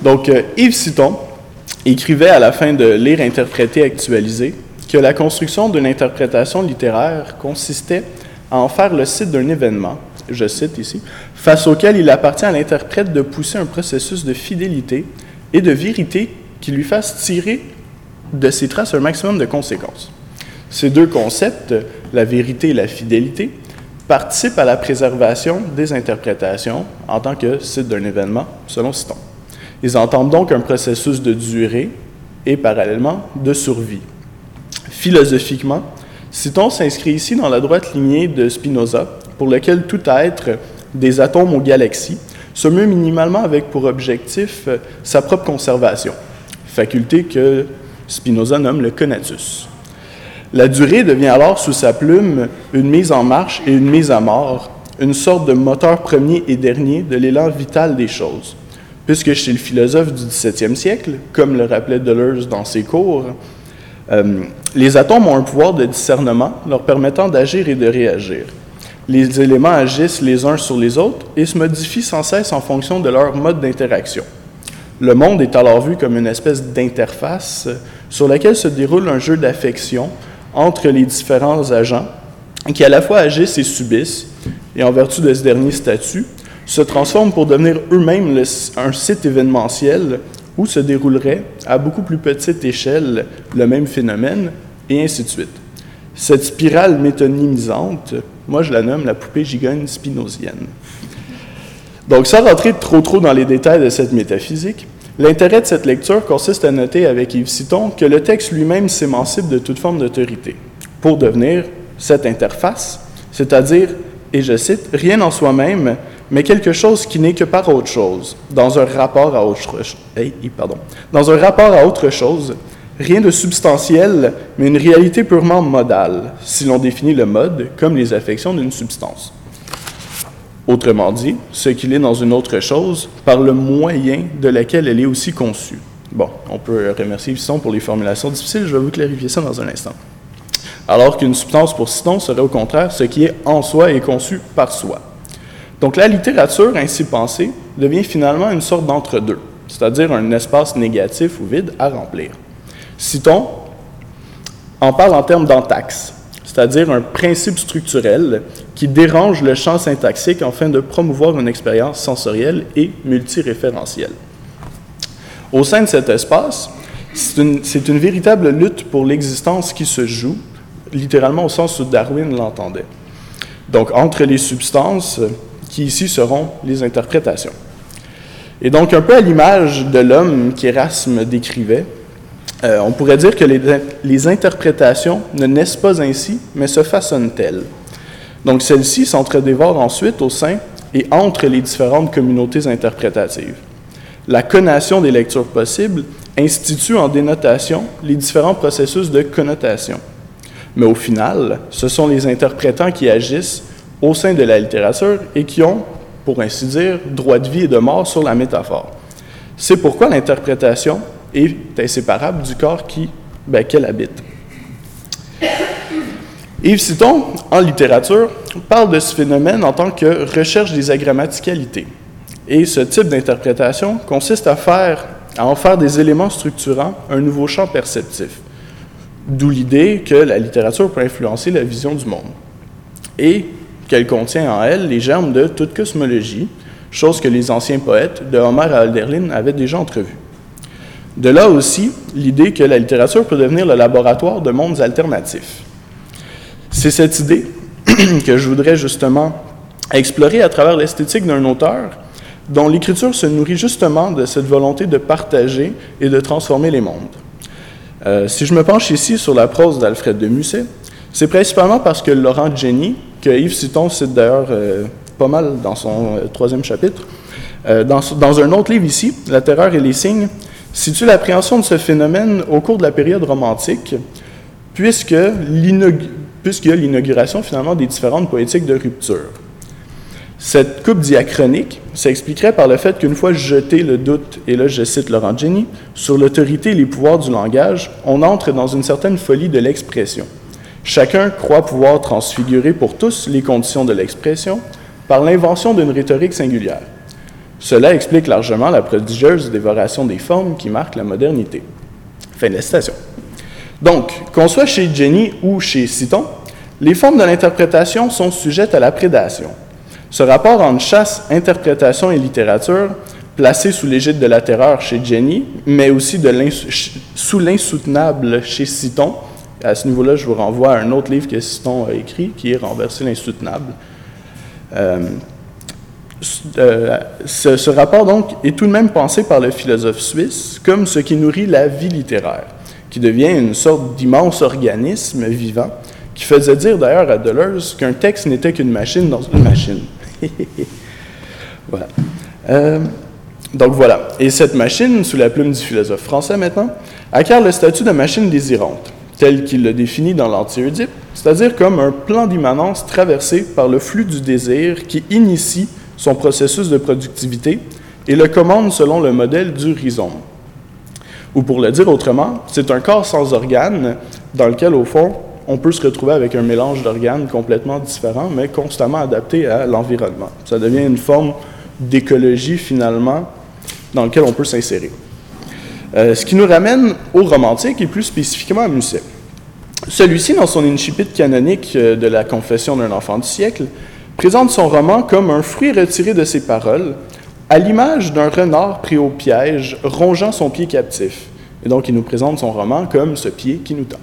Donc, Yves Citon écrivait à la fin de Lire, interpréter, actualiser que la construction d'une interprétation littéraire consistait à en faire le site d'un événement, je cite ici, face auquel il appartient à l'interprète de pousser un processus de fidélité et de vérité qui lui fasse tirer de ses traces un maximum de conséquences. Ces deux concepts, la vérité et la fidélité, participent à la préservation des interprétations en tant que site d'un événement, selon Citon. Ils entendent donc un processus de durée et, parallèlement, de survie. Philosophiquement, Citon s'inscrit ici dans la droite lignée de Spinoza, pour lequel tout être, des atomes aux galaxies, se meut minimalement avec pour objectif sa propre conservation, faculté que Spinoza nomme le conatus. La durée devient alors sous sa plume une mise en marche et une mise à mort, une sorte de moteur premier et dernier de l'élan vital des choses. Puisque chez le philosophe du XVIIe siècle, comme le rappelait Deleuze dans ses cours, les atomes ont un pouvoir de discernement leur permettant d'agir et de réagir. Les éléments agissent les uns sur les autres et se modifient sans cesse en fonction de leur mode d'interaction. Le monde est alors vu comme une espèce d'interface sur laquelle se déroule un jeu d'affection entre les différents agents qui à la fois agissent et subissent, et en vertu de ce dernier statut, se transforment pour devenir eux-mêmes un site événementiel où se déroulerait à beaucoup plus petite échelle le même phénomène, et ainsi de suite. Cette spirale métonymisante, moi je la nomme la poupée gigogne spinozienne. Donc, sans rentrer trop dans les détails de cette métaphysique, l'intérêt de cette lecture consiste à noter avec Yves Citon que le texte lui-même s'émancipe de toute forme d'autorité, pour devenir cette interface, c'est-à-dire, et je cite, « rien en soi-même, mais quelque chose qui n'est que par autre chose, dans un rapport à autre chose, rien de substantiel, mais une réalité purement modale, si l'on définit le mode comme les affections d'une substance. Autrement dit, ce qu'il est dans une autre chose, par le moyen de laquelle elle est aussi conçue. » Bon, on peut remercier Citon pour les formulations difficiles, je vais vous clarifier ça dans un instant. Alors qu'une substance pour Citon serait au contraire ce qui est en soi et conçu par soi. Donc la littérature, ainsi pensée, devient finalement une sorte d'entre-deux, c'est-à-dire un espace négatif ou vide à remplir. Citon en parle en termes d'antaxe, c'est-à-dire un principe structurel qui dérange le champ syntaxique afin de promouvoir une expérience sensorielle et multiréférentielle. Au sein de cet espace, c'est une véritable lutte pour l'existence qui se joue, littéralement au sens où Darwin l'entendait. Donc, entre les substances, qui ici seront les interprétations. Et donc, un peu à l'image de l'homme qu'Érasme décrivait, on pourrait dire que les interprétations ne naissent pas ainsi, mais se façonnent-elles. Donc, celles-ci s'entredévorent ensuite au sein et entre les différentes communautés interprétatives. La connation des lectures possibles institue en dénotation les différents processus de connotation. Mais au final, ce sont les interprétants qui agissent au sein de la littérature et qui ont, pour ainsi dire, droit de vie et de mort sur la métaphore. C'est pourquoi l'interprétation est inséparable du corps qu'elle habite. Yves Citon, en littérature, parle de ce phénomène en tant que recherche des agrammaticalités. Et ce type d'interprétation consiste à en faire des éléments structurant un nouveau champ perceptif. D'où l'idée que la littérature peut influencer la vision du monde. Et qu'elle contient en elle les germes de toute cosmologie, chose que les anciens poètes, de Homère à Hölderlin, avaient déjà entrevue. De là aussi, l'idée que la littérature peut devenir le laboratoire de mondes alternatifs. C'est cette idée que je voudrais justement explorer à travers l'esthétique d'un auteur dont l'écriture se nourrit justement de cette volonté de partager et de transformer les mondes. Si je me penche ici sur la prose d'Alfred de Musset, c'est principalement parce que Laurent Jenny, que Yves Citon cite d'ailleurs pas mal dans son troisième chapitre, dans un autre livre ici, La terreur et les signes, situe l'appréhension de ce phénomène au cours de la période romantique, puisqu'il y a l'inauguration finalement des différentes poétiques de rupture. Cette coupe diachronique s'expliquerait par le fait qu'une fois jeté le doute, et là je cite Laurent Jenny, sur l'autorité et les pouvoirs du langage, on entre dans une certaine folie de l'expression. Chacun croit pouvoir transfigurer pour tous les conditions de l'expression par l'invention d'une rhétorique singulière. Cela explique largement la prodigieuse dévoration des formes qui marque la modernité. » Fin de la citation. Donc, qu'on soit chez Jenny ou chez Citon, les formes de l'interprétation sont sujettes à la prédation. Ce rapport entre chasse, interprétation et littérature, placé sous l'égide de la terreur chez Jenny, mais aussi sous l'insoutenable chez Citon. À ce niveau-là, je vous renvoie à un autre livre que Citon a écrit, qui est « Renverser l'insoutenable ». Ce rapport, donc, est tout de même pensé par le philosophe suisse comme ce qui nourrit la vie littéraire, qui devient une sorte d'immense organisme vivant, qui faisait dire d'ailleurs à Deleuze qu'un texte n'était qu'une machine dans une machine. Voilà. Donc voilà. Et cette machine, sous la plume du philosophe français maintenant, acquiert le statut de machine désirante, tel qu'il le définit dans l'Anti-Oedipe, c'est-à-dire comme un plan d'immanence traversé par le flux du désir qui initie son processus de productivité et le commande selon le modèle du rhizome. Ou pour le dire autrement, c'est un corps sans organes dans lequel, au fond, on peut se retrouver avec un mélange d'organes complètement différents, mais constamment adapté à l'environnement. Ça devient une forme d'écologie, finalement, dans laquelle on peut s'insérer. Ce qui nous ramène au romantique et plus spécifiquement à Musset. Celui-ci, dans son incipit canonique de la Confession d'un enfant du siècle, présente son roman comme un fruit retiré de ses paroles, à l'image d'un renard pris au piège, rongeant son pied captif. Et donc, il nous présente son roman comme ce pied qui nous tend.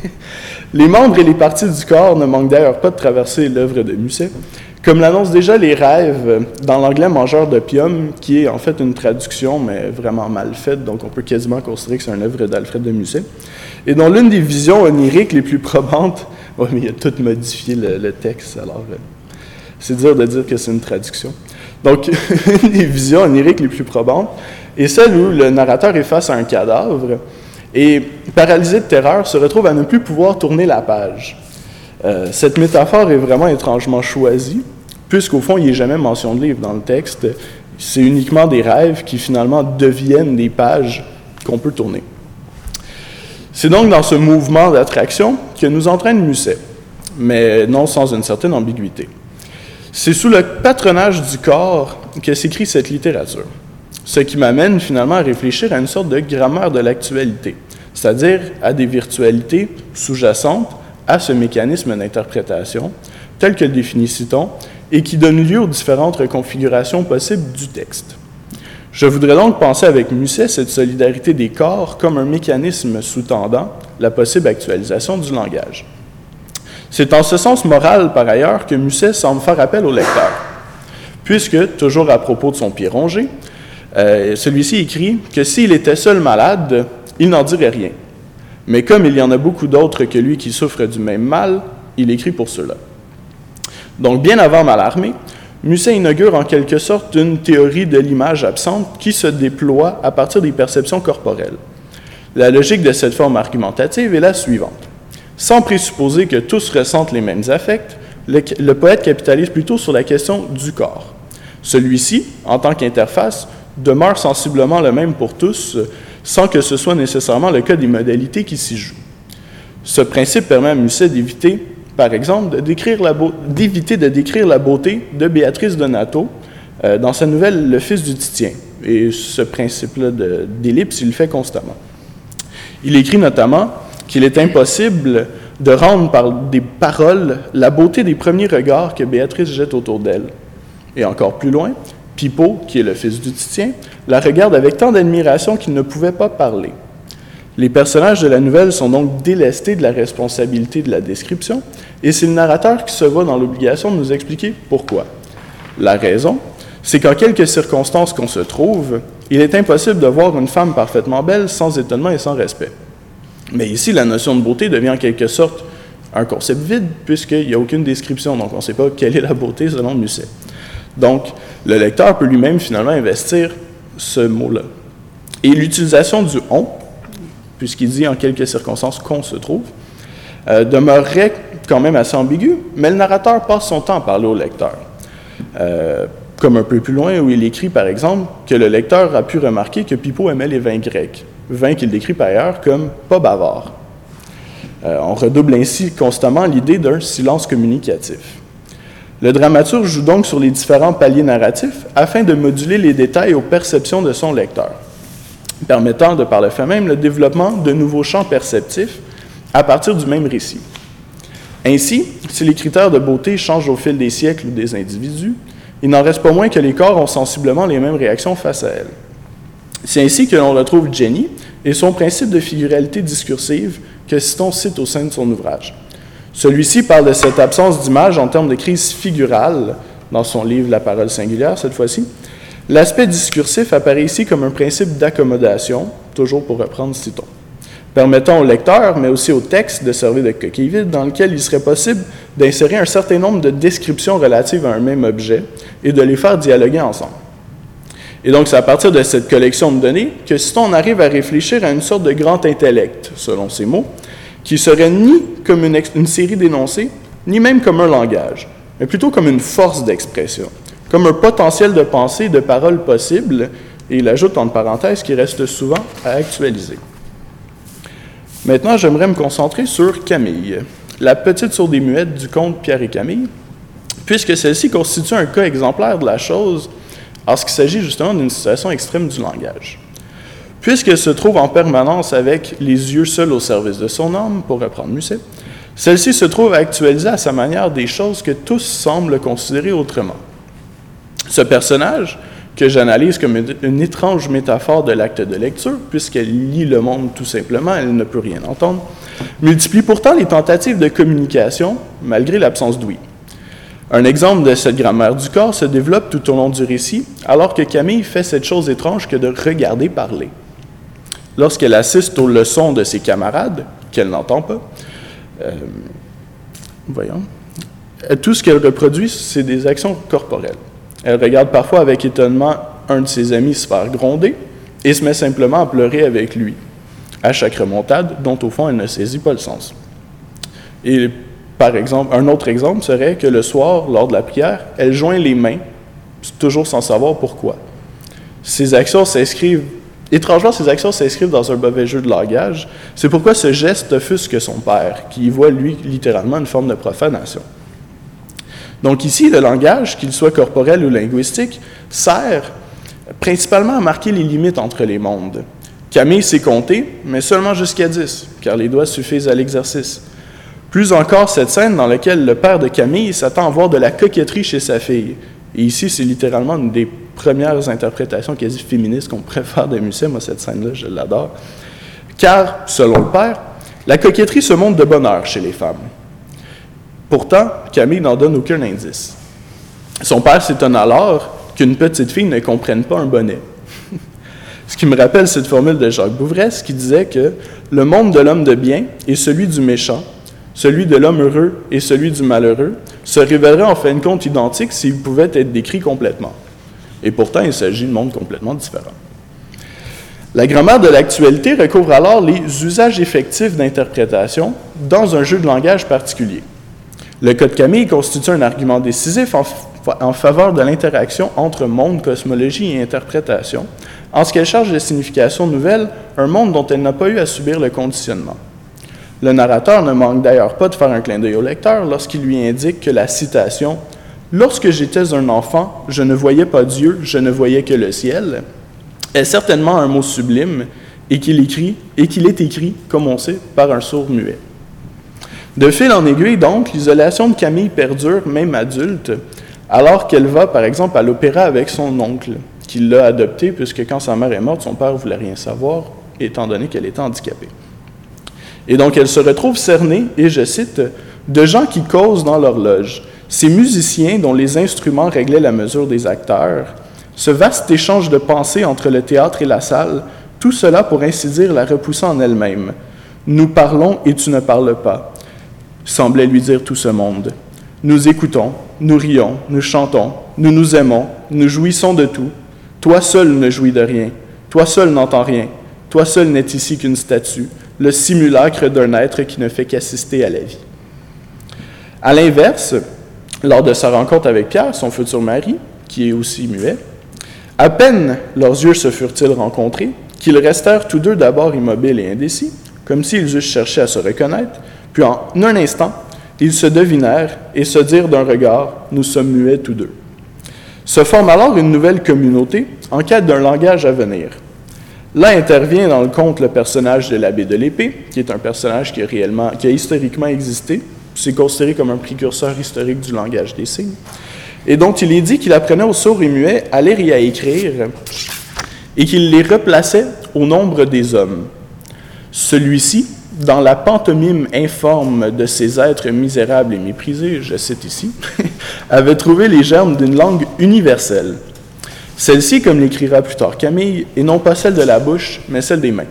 Les membres et les parties du corps ne manquent d'ailleurs pas de traverser l'œuvre de Musset, comme l'annoncent déjà les rêves dans l'anglais Mangeur d'opium, qui est en fait une traduction, mais vraiment mal faite, donc on peut quasiment considérer que c'est une œuvre d'Alfred de Musset, et dont l'une des visions oniriques les plus probantes, oui, mais il a tout modifié le texte, alors c'est dur de dire que c'est une traduction. Donc, une des visions oniriques les plus probantes est celle où le narrateur est face à un cadavre et, paralysé de terreur, se retrouve à ne plus pouvoir tourner la page. Cette métaphore est vraiment étrangement choisie, puisqu'au fond, il n'y a jamais mention de livre dans le texte. C'est uniquement des rêves qui, finalement, deviennent des pages qu'on peut tourner. C'est donc dans ce mouvement d'attraction que nous entraîne Musset, mais non sans une certaine ambiguïté. C'est sous le patronage du corps que s'écrit cette littérature, ce qui m'amène finalement à réfléchir à une sorte de grammaire de l'actualité, c'est-à-dire à des virtualités sous-jacentes à ce mécanisme d'interprétation, tel que le définit Citon, et qui donne lieu aux différentes configurations possibles du texte. Je voudrais donc penser avec Musset cette solidarité des corps comme un mécanisme sous-tendant la possible actualisation du langage. C'est en ce sens moral, par ailleurs, que Musset semble faire appel au lecteur, puisque, toujours à propos de son pied rongé, celui-ci écrit que s'il était seul malade, il n'en dirait rien. Mais comme il y en a beaucoup d'autres que lui qui souffrent du même mal, il écrit pour ceux-là. Donc, bien avant Mallarmé, Musset inaugure en quelque sorte une théorie de l'image absente qui se déploie à partir des perceptions corporelles. La logique de cette forme argumentative est la suivante. Sans présupposer que tous ressentent les mêmes affects, le poète capitalise plutôt sur la question du corps. Celui-ci, en tant qu'interface, demeure sensiblement le même pour tous, sans que ce soit nécessairement le cas des modalités qui s'y jouent. Ce principe permet à Musset d'éviter, par exemple, d'éviter de décrire la beauté de Béatrice Donato dans sa nouvelle « Le fils du Titien ». Et ce principe-là d'ellipse, il le fait constamment. Il écrit notamment qu'il est impossible de rendre par des paroles la beauté des premiers regards que Béatrice jette autour d'elle. Et encore plus loin, Pipeau, qui est le fils du Titien, la regarde avec tant d'admiration qu'il ne pouvait pas parler. Les personnages de la nouvelle sont donc délestés de la responsabilité de la description, et c'est le narrateur qui se voit dans l'obligation de nous expliquer pourquoi. La raison, c'est qu'en quelques circonstances qu'on se trouve, il est impossible de voir une femme parfaitement belle sans étonnement et sans respect. Mais ici, la notion de beauté devient en quelque sorte un concept vide, puisqu'il n'y a aucune description, donc on ne sait pas quelle est la beauté selon Musset. Donc, le lecteur peut lui-même finalement investir ce mot-là. Et l'utilisation du « on », puisqu'il dit en quelques circonstances qu'on se trouve, demeurerait quand même assez ambigu, mais le narrateur passe son temps à parler au lecteur. Comme un peu plus loin, où il écrit, par exemple, que le lecteur a pu remarquer que Pipeau aimait les vins grecs, vins qu'il décrit par ailleurs comme « pas bavards ». On redouble ainsi constamment l'idée d'un silence communicatif. Le dramaturge joue donc sur les différents paliers narratifs afin de moduler les détails aux perceptions de son lecteur, permettant de par le fait même le développement de nouveaux champs perceptifs à partir du même récit. Ainsi, si les critères de beauté changent au fil des siècles ou des individus, il n'en reste pas moins que les corps ont sensiblement les mêmes réactions face à elles. C'est ainsi que l'on retrouve Jenny et son principe de figuralité discursive que Citon cite au sein de son ouvrage. Celui-ci parle de cette absence d'image en termes de crise figurale, dans son livre La parole singulière cette fois-ci. L'aspect discursif apparaît ici comme un principe d'accommodation, toujours pour reprendre Citon, permettant au lecteur, mais aussi au texte, de servir de coquille vide dans lequel il serait possible d'insérer un certain nombre de descriptions relatives à un même objet et de les faire dialoguer ensemble. Et donc, c'est à partir de cette collection de données que Citon arrive à réfléchir à une sorte de grand intellect, selon ses mots, qui serait ni comme une série d'énoncés, ni même comme un langage, mais plutôt comme une force d'expression, comme un potentiel de pensée et de parole possible, et il ajoute entre parenthèses qui reste souvent à actualiser. Maintenant, j'aimerais me concentrer sur Camille, la petite sourde et muette du conte Pierre et Camille, puisque celle-ci constitue un cas exemplaire de la chose en ce qu'il s'agit justement d'une situation extrême du langage. Puisqu'elle se trouve en permanence avec les yeux seuls au service de son âme, pour reprendre Musset, celle-ci se trouve à actualiser à sa manière des choses que tous semblent considérer autrement. Ce personnage, que j'analyse comme une étrange métaphore de l'acte de lecture, puisqu'elle lit le monde tout simplement, elle ne peut rien entendre, multiplie pourtant les tentatives de communication, malgré l'absence d'ouïe. Un exemple de cette grammaire du corps se développe tout au long du récit, alors que Camille fait cette chose étrange que de regarder parler. Lorsqu'elle assiste aux leçons de ses camarades, qu'elle n'entend pas, tout ce qu'elle reproduit, c'est des actions corporelles. Elle regarde parfois avec étonnement un de ses amis se faire gronder et se met simplement à pleurer avec lui, à chaque remontade, dont au fond elle ne saisit pas le sens. Et par exemple, un autre exemple serait que le soir, lors de la prière, elle joint les mains, toujours sans savoir pourquoi. Étrangement, ces actions s'inscrivent dans un mauvais jeu de langage. C'est pourquoi ce geste offusque son père, qui y voit, lui, littéralement une forme de profanation. Donc ici, le langage, qu'il soit corporel ou linguistique, sert principalement à marquer les limites entre les mondes. Camille sait compter, mais seulement jusqu'à 10, car les doigts suffisent à l'exercice. Plus encore, cette scène dans laquelle le père de Camille s'attend à voir de la coquetterie chez sa fille. Et ici, c'est littéralement une des premières interprétations quasi féministes qu'on pourrait faire de Musset. Moi, cette scène-là, je l'adore. Car, selon le père, la coquetterie se montre de bonne heure chez les femmes. Pourtant, Camille n'en donne aucun indice. Son père s'étonne alors qu'une petite fille ne comprenne pas un bonnet. Ce qui me rappelle cette formule de Jacques Bouvresse qui disait que le monde de l'homme de bien est celui du méchant, celui de l'homme heureux et celui du malheureux se révéleraient en fin de compte identiques s'ils pouvaient être décrits complètement. Et pourtant, il s'agit de mondes complètement différents. La grammaire de l'actualité recouvre alors les usages effectifs d'interprétation dans un jeu de langage particulier. Le cas de Camille constitue un argument décisif en faveur de l'interaction entre monde, cosmologie et interprétation, en ce qu'elle charge de signification nouvelle un monde dont elle n'a pas eu à subir le conditionnement. Le narrateur ne manque d'ailleurs pas de faire un clin d'œil au lecteur lorsqu'il lui indique que la citation « Lorsque j'étais un enfant, je ne voyais pas Dieu, je ne voyais que le ciel » est certainement un mot sublime et qu'il est écrit, comme on sait, par un sourd muet. De fil en aiguille, donc, l'isolation de Camille perdure, même adulte, alors qu'elle va, par exemple, à l'opéra avec son oncle, qui l'a adoptée, puisque quand sa mère est morte, son père ne voulait rien savoir, étant donné qu'elle était handicapée. Et donc, elle se retrouve cernée, et je cite, « de gens qui causent dans leur loge, ces musiciens dont les instruments réglaient la mesure des acteurs, ce vaste échange de pensées entre le théâtre et la salle, tout cela, pour ainsi dire, la repoussant en elle-même. Nous parlons et tu ne parles pas, semblait lui dire tout ce monde. Nous écoutons, nous rions, nous chantons, nous nous aimons, nous jouissons de tout. Toi seul ne jouis de rien, toi seul n'entends rien, toi seul n'est ici qu'une statue, le simulacre d'un être qui ne fait qu'assister à la vie. » À l'inverse, lors de sa rencontre avec Pierre, son futur mari, qui est aussi muet, à peine leurs yeux se furent-ils rencontrés, qu'ils restèrent tous deux d'abord immobiles et indécis, comme s'ils eussent cherché à se reconnaître, puis en un instant, ils se devinèrent et se dirent d'un regard, nous sommes muets tous deux. Se forme alors une nouvelle communauté en quête d'un langage à venir. Là intervient dans le conte le personnage de l'abbé de l'Épée, qui est un personnage qui a historiquement existé. C'est considéré comme un précurseur historique du langage des signes. Et dont il est dit qu'il apprenait aux sourds et muets à lire et à écrire, et qu'il les replaçait au nombre des hommes. Celui-ci, dans la pantomime informe de ces êtres misérables et méprisés, je cite ici, avait trouvé les germes d'une langue universelle. Celle-ci, comme l'écrira plus tard Camille, est non pas celle de la bouche, mais celle des mains.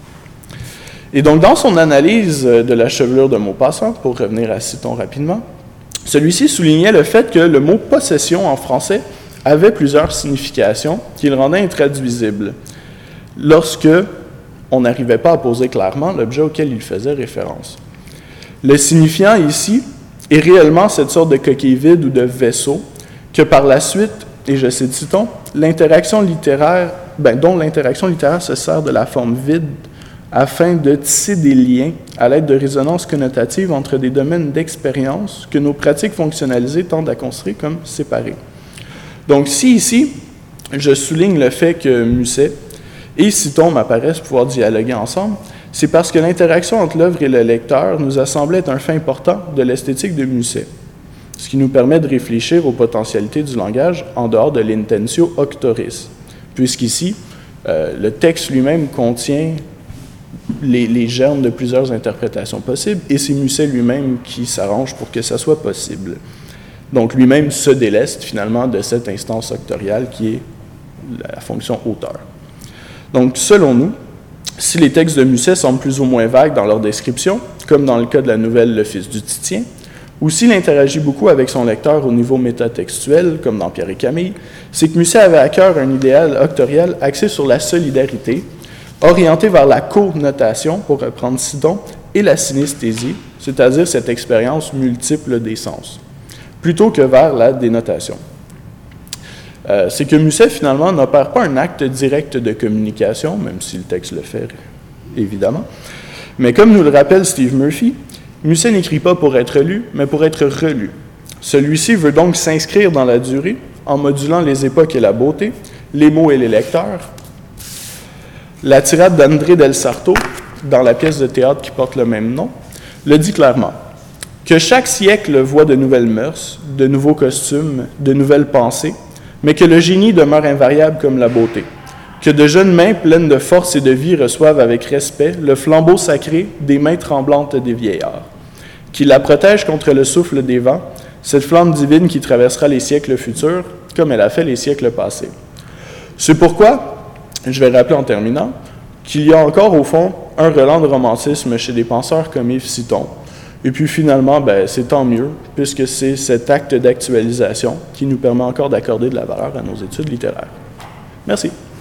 Et donc, dans son analyse de la chevelure de Maupassant, pour revenir à Citon rapidement, celui-ci soulignait le fait que le mot « possession » en français avait plusieurs significations qui le rendaient intraduisible lorsque on n'arrivait pas à poser clairement l'objet auquel il faisait référence. Le signifiant ici est réellement cette sorte de coquille vide ou de vaisseau que par la suite, et je cite Citon, dont l'interaction littéraire se sert de la forme vide afin de tisser des liens à l'aide de résonances connotatives entre des domaines d'expérience que nos pratiques fonctionnalisées tendent à construire comme séparés. Donc si ici, je souligne le fait que Musset et Citon m'apparaissent pouvoir dialoguer ensemble, c'est parce que l'interaction entre l'œuvre et le lecteur nous a semblé être un fait important de l'esthétique de Musset, ce qui nous permet de réfléchir aux potentialités du langage en dehors de l'intentio auctoris, puisqu'ici, le texte lui-même contient les germes de plusieurs interprétations possibles, et c'est Musset lui-même qui s'arrange pour que ça soit possible. Donc lui-même se déleste finalement de cette instance auctoriale qui est la fonction auteur. Donc selon nous, si les textes de Musset semblent plus ou moins vagues dans leur description, comme dans le cas de la nouvelle Le Fils du Titien, ou s'il interagit beaucoup avec son lecteur au niveau métatextuel, comme dans Pierre et Camille, c'est que Musset avait à cœur un idéal auctorial axé sur la solidarité, orienté vers la connotation, pour reprendre Citon, et la synesthésie, c'est-à-dire cette expérience multiple des sens, plutôt que vers la dénotation. C'est que Musset, finalement, n'opère pas un acte direct de communication, même si le texte le fait, évidemment. Mais comme nous le rappelle Steve Murphy, Musset n'écrit pas pour être lu, mais pour être relu. Celui-ci veut donc s'inscrire dans la durée, en modulant les époques et la beauté, les mots et les lecteurs. La tirade d'André Del Sarto, dans la pièce de théâtre qui porte le même nom, le dit clairement. Que chaque siècle voit de nouvelles mœurs, de nouveaux costumes, de nouvelles pensées, mais que le génie demeure invariable comme la beauté. Que de jeunes mains pleines de force et de vie reçoivent avec respect le flambeau sacré des mains tremblantes des vieillards. Qui la protège contre le souffle des vents, cette flamme divine qui traversera les siècles futurs, comme elle a fait les siècles passés. C'est pourquoi, je vais rappeler en terminant, qu'il y a encore au fond un relent de romantisme chez des penseurs comme Yves Citon. Et puis finalement, c'est tant mieux, puisque c'est cet acte d'actualisation qui nous permet encore d'accorder de la valeur à nos études littéraires. Merci.